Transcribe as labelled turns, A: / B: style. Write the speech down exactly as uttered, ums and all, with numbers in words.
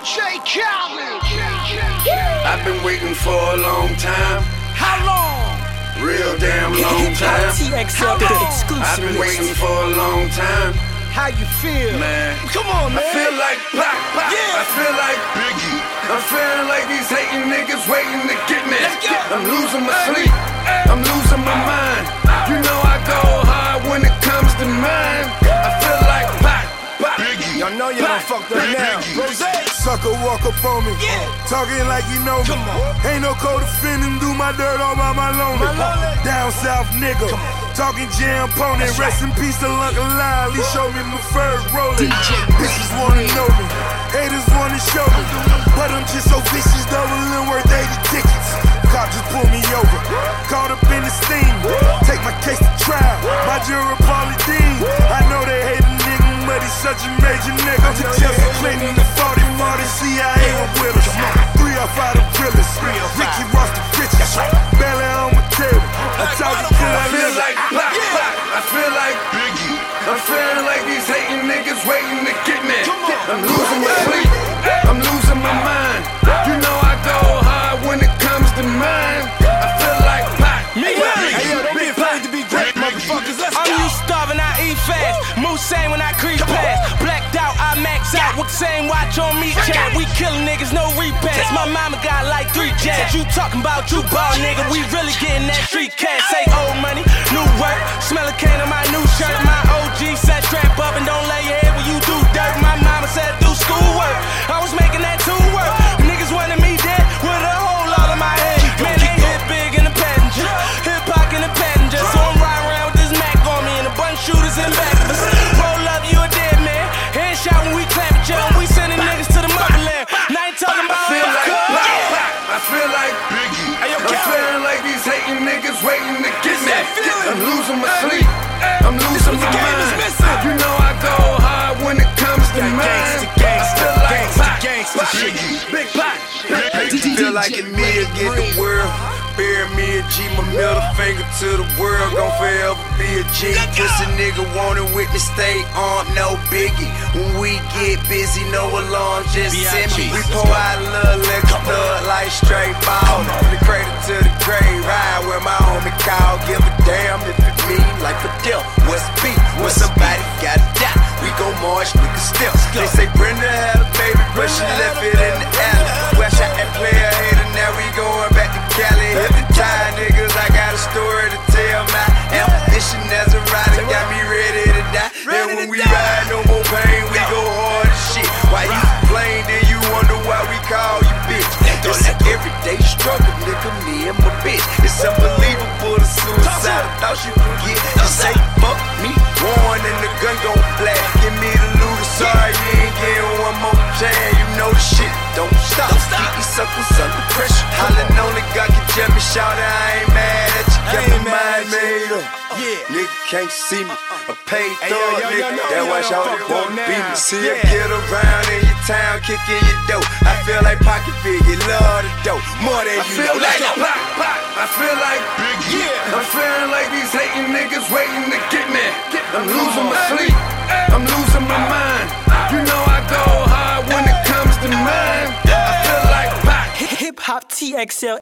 A: J Khaled.
B: I've been waiting for a long time.
A: How long?
B: Real damn long time.
A: How long?
B: I've been waiting for a long time.
A: How you feel?
B: Man,
A: come on, man.
B: I feel like Pac, Pac.
A: Yeah.
B: I feel like Biggie. I'm feeling like these hating niggas waiting to get me.
A: Let's go.
B: I'm losing my sleep. I'm losing my mind. You know I go hard when it comes to mine. I feel like Pac, Pac.
C: Biggie.
A: Y'all know you done fucked up now.
C: Rose. Sucker walk up on me,
A: Yeah.
C: talking like you know me.
A: Come on.
C: Ain't no code defending, do my dirt all by my lonely.
A: My lonely.
C: Down south nigga, talking jam pony.
A: That's
C: Rest
A: right.
C: in peace to Uncle Lyle, he showed me my first rolling. Bitches wanna know me, haters wanna show me, but I'm just so vicious, doubling worth eighty tickets. Cop just pulled me over, caught up in the steam. Take my case to trial, my jury Pauly Dean. I know they hate a nigga, but he's such a major nigga. Chelsea Clinton, the forty forty C I A was with us. Three off out of realest. Ricky Ross the richest. Belly on my table. I talk to good,
B: I
C: I
B: feel
C: live
B: like Pac, Pac. I feel like Biggie. I'm feeling like these hating niggas waiting to get me. I'm losing my sleep. I'm losing my mind. You know I go hard when it comes to mine. I feel like Pac.
A: Me,
C: Hey, yo, don't be afraid to be great, motherfuckers. Let's
D: I'm
C: go.
D: used starving, I eat fast. Moose same when I creep past. Blacked out, I max out with the same watch on me, chat. We killing niggas, no repass. My mama got like three jabs. You talking about you ball, nigga. We really getting that street cash. Say old money, new work. Smell a cane on my new shirt. My O G said strap up and don't lay your head when you do dirt. My mama said do schoolwork. I was making that two work. Niggas wanted me dead with a hole all in my head. Man, they hit big in the passenger, hip hop in the passenger. So I'm riding around with this Mac on me and a bunch of shooters in the back of us. Roll up, you a dead man. Headshot when we clap at you. We sending niggas to the motherland. Now I ain't talking about
B: I feel like
D: fuck.
B: Pac, Pac. I feel like Biggie. I'm feeling like these hating niggas waiting to get me. I'm losing my sleep. I'm losing my mind. You know I go hard when it comes to mine. I feel like Pac, Pac. Big Pac. Feel like it me against the world. Bury me a G, my middle finger to the world. Gon' forever be a G. Pussy nigga wanna witness, stay on, no biggie. When we get busy, no alarm, just send me. We pour out a little liquor, thug like straight ball. From the cradle to the grave, ride where my homie call. Give a damn if it mean like for death. What's beat? When somebody gotta die, we gon' march, nigga still. They say Brenda had a baby, but she left it in the alley. Well, shot that player hater, now we going back to Cali. Hit the time, niggas, I got a story to tell. My ambition as a rider got me ready to die. And when we ride, no more pain, we go hard as shit. Why you complain, then you wonder why we call you bitch. It's an everyday struggle, nigga, me and my bitch. It's unbelievable, the suicide. I thought you could get. You say fuck me, one and the gun gon' blast. Give me the loot, sorry you ain't getting one more chance. You know the shit don't stop. Keep these suckers under pressure. Hollin' on the God can jam me, shout it, I ain't mad at you. Got my mind made up.
A: Yeah.
B: Nigga can't see me. A paid
A: Hey,
B: thug,
A: yo, yo, yo,
B: nigga.
A: yo,
B: That
A: yo,
B: why
A: yo,
B: y'all
A: fucked
B: wanna
A: up
B: be
A: now.
B: me. See
A: Yeah.
B: her get around in your town, kicking your dough. I feel like Pocket Biggie, love the dough. More than
A: I
B: you
A: feel
B: know.
A: like
B: Pac, Pac. I feel like Biggie.
A: Yeah.
B: I'm feeling like these hating niggas waiting to get me. I'm losing my sleep. I'm losing my mind. You know I go hard when it comes to mine. I feel like Pac.
D: Hip hop T X L.